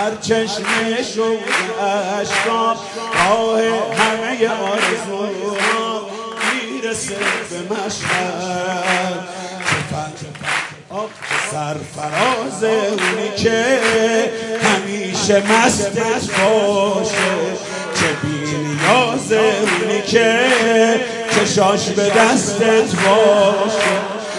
در چشمه شوق اشکام راه همه آرزوها میرسه به مشهد. سرفراز اونی که همیشه مستت باشه، چه بی نیاز اونی که چشاش به دستت باشه،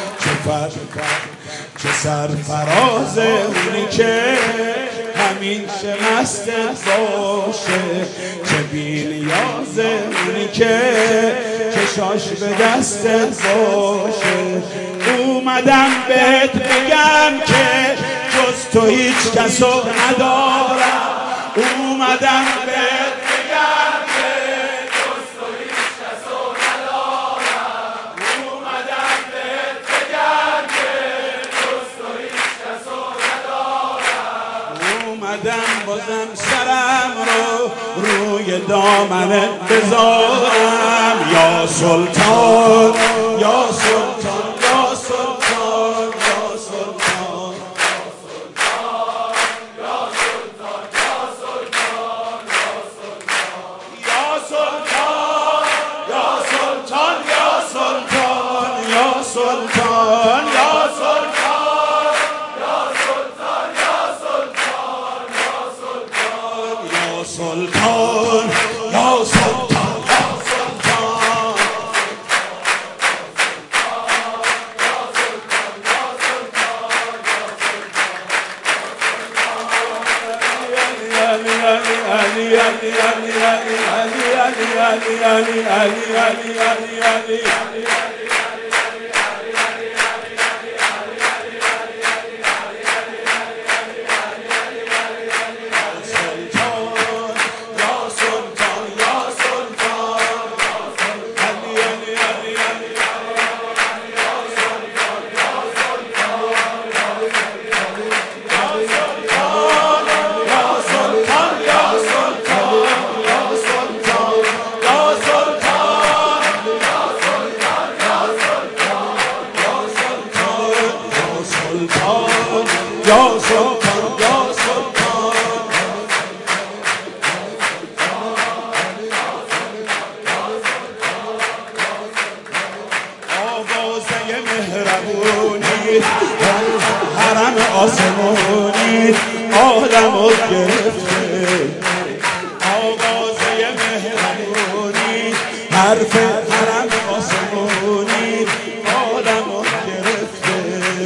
چه سرفراز اونی که همیشه مستت باشه، چه بی نیاز اونی که چشاش به دستت باشه. اومدم بهت بگم که جز تو هیچ کسو ندارم، اومدم بهت بگم که جز تو هیچ کسو ندارم، اومدم بهت بگم که جز تو هیچ کسو ندارم. اومدم بازم سرم رو روی دامنت بذارم، یا سلطان یا سلطان یا سلطان یا سلطان یا سلطان یا سلطان یا سلطان یا سلطان یا سلطان یا سلطان یا سلطان یا سلطان یا سلطان یا سلطان یا سلطان. یا سلطان یا سلطان آوازه مهربونی حرم آسمونی آدمو گرفته، آوازه مهربونی حرف حرم آسمونی آدمو گرفته.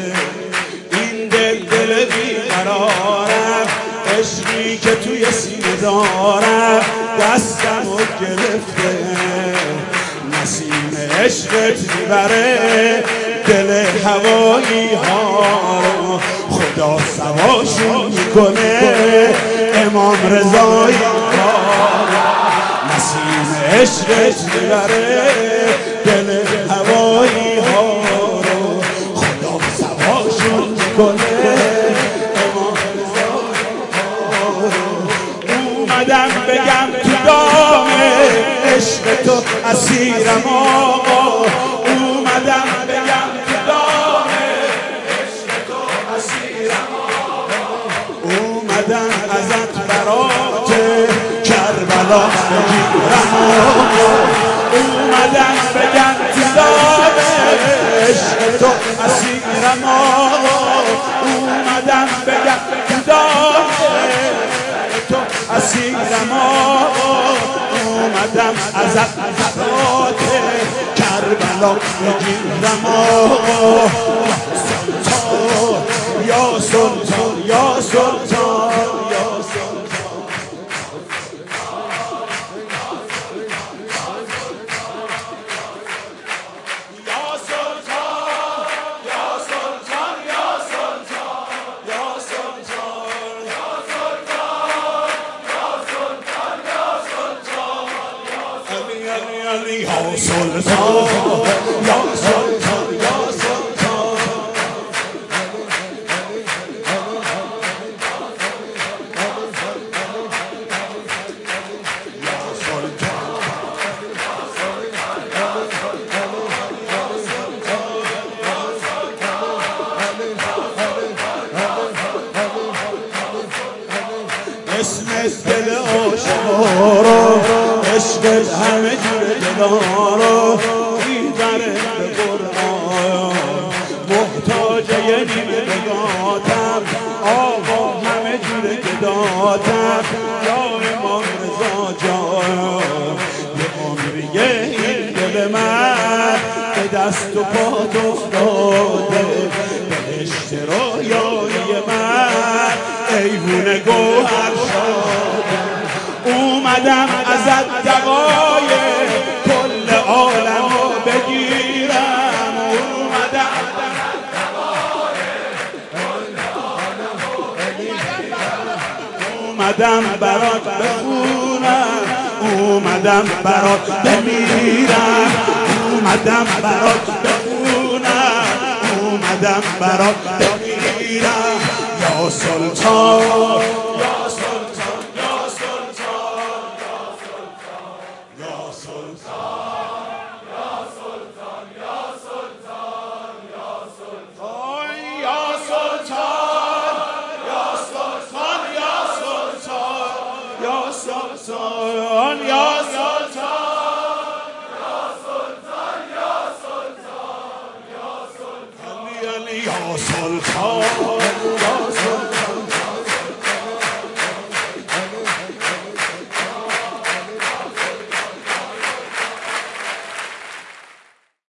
بیقرارم عشقی که توی سینه دارم دستمو گرفته، نسیم عشقت میبره دل هوایی ها رو، خدا سواشون میکنه امام رضایی ها رو. نسیم عشقت میبره دل هوایی ها رو، خدا سواشون میکنه. اومدم بگم تو دام عشق تو اسیرم آقا، اومدم بگم تو دام عشق تو اسیرم آقا، اومدم ازت برات کربلا بگیرم آقا، اومدم بگم تو دام عشق تو اسیرم آقا، اومدم بگم تو دام اسیرم آقا، اومدم ازت برات کربلا بگیرم آقا. یا سلطان یا سلطان یا سلطان یا سلطان یا سلطان یا سلطان. عشقت همه جور دلارو میبره به قرآن محتاج یه نیمه نگاتم آقا همه جور گداتم یا امام رضا جان یه عمریه این دل من به دست و پات افتاده بهشت رویایی من ایوون گوهر شده اومدم ازت دوای کل عالمو بگیرم اومدم برات بخونم اومدم برات بمیرم اومدم برات بخونم اومدم برات بمیرم یا سلطان یا سلطان یا سلطان یا سلطان یا سلطان